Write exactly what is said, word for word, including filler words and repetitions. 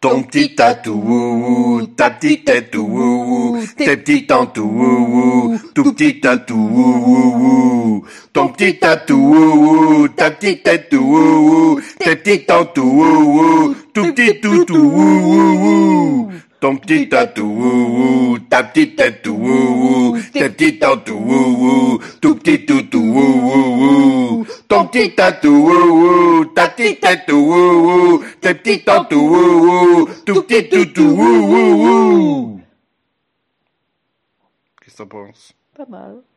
Ton petit tatou, ouou, ta petite tête, ouou, tes petits tantous, ouou, tout petit tatou, ouou, ton petit tatou, ouou, ta petite tête, ouou, tes petits tantous, ouou, tout petit toutou, ouou, ton petit tatou, ouou, ta petite tête, ouou, tes petits tantous, ouou, tout petit toutou, ouou, ton petit tatou, ouou, ta petite tête, ouou, tes petits tantous, ouou, tout petit toutou, ouou. Qu'est-ce que t'en penses? Pas mal.